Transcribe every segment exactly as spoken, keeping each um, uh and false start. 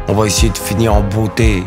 On va essayer de finir en beauté.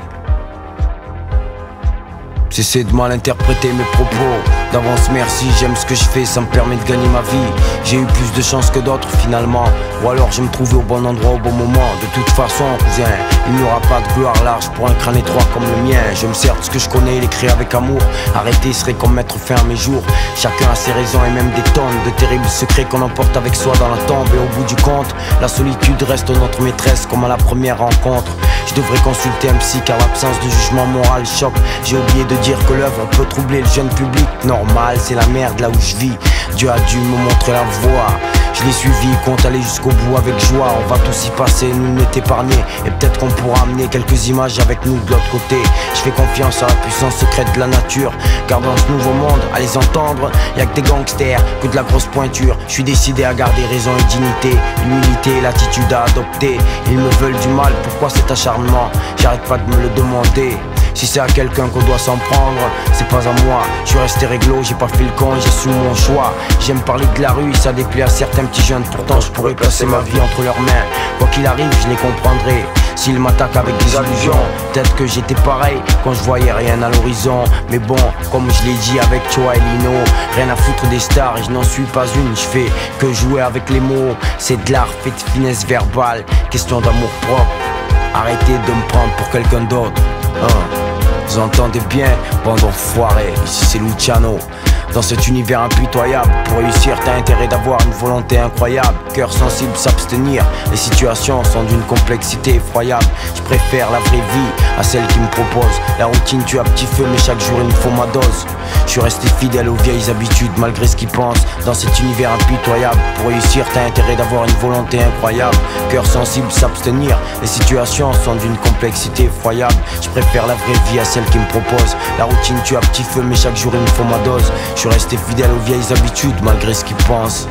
J'essaie de mal interpréter mes propos. D'avance merci, j'aime ce que je fais, ça me permet de gagner ma vie. J'ai eu plus de chance que d'autres finalement. Ou alors je me trouvais au bon endroit au bon moment. De toute façon cousin, il n'y aura pas de gloire large pour un crâne étroit comme le mien. Je me sers de ce que je connais et l'écrire avec amour. Arrêter serait comme mettre fin à mes jours. Chacun a ses raisons et même des tonnes de terribles secrets qu'on emporte avec soi dans la tombe. Et au bout du compte, la solitude reste notre maîtresse comme à la première rencontre. Je devrais consulter un psy car l'absence de jugement moral choque. J'ai oublié de dire que l'œuvre peut troubler le jeune public. Normal, c'est la merde là où je vis. Dieu a dû me montrer la voie. Je l'ai suivi, compte aller jusqu'au bout avec joie. On va tous y passer, nul n'est épargné. Et peut-être qu'on pourra amener quelques images avec nous de l'autre côté. Je fais confiance à la puissance secrète de la nature. Car dans ce nouveau monde, à les entendre, y'a que des gangsters, que de la grosse pointure. Je suis décidé à garder raison et dignité. L'humilité et l'attitude à adopter. Ils me veulent du mal, pourquoi cet acharnement? J'arrête pas de me le demander. Si c'est à quelqu'un qu'on doit s'en prendre, c'est pas à moi. Je suis resté réglo, j'ai pas fait le con, j'assume mon choix. J'aime parler de la rue, ça déplaît à certains petits jeunes. Pourtant je pourrais placer ma vie entre leurs mains. Quoi qu'il arrive, je les comprendrai. S'ils m'attaquent avec des allusions, peut-être que j'étais pareil quand je voyais rien à l'horizon. Mais bon, comme je l'ai dit avec Choa et Lino, rien à foutre des stars et je n'en suis pas une. Je fais que jouer avec les mots, c'est de l'art fait de finesse verbale. Question d'amour propre, arrêtez de me prendre pour quelqu'un d'autre. hein. Vous entendez bien, bande d'enfoirés, ici c'est Luciano. Dans cet univers impitoyable, pour réussir t'as intérêt d'avoir une volonté incroyable. Cœur sensible, s'abstenir, les situations sont d'une complexité effroyable. Je préfère la vraie vie à celle qui me propose. La routine tue à petit feu mais chaque jour il me faut ma dose. Je suis resté fidèle aux vieilles habitudes malgré ce qu'ils pensent. Dans cet univers impitoyable, pour réussir t'as intérêt d'avoir une volonté incroyable. Cœur sensible, s'abstenir, les situations sont d'une complexité effroyable. Je préfère la vraie vie à celle qui me propose. La routine tue à petit feu mais chaque jour il me faut ma dose. Je suis resté fidèle aux vieilles habitudes malgré ce qu'ils pensent.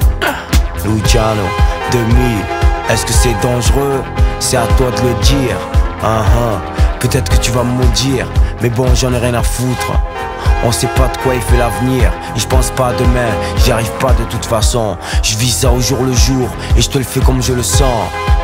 Luciano, deux mille, est-ce que c'est dangereux? C'est à toi de le dire. uh-huh. Peut-être que tu vas me maudire, mais bon j'en ai rien à foutre. On sait pas de quoi il fait l'avenir. Et je pense pas à demain, j'y arrive pas de toute façon. Je vis ça au jour le jour et je te le fais comme je le sens.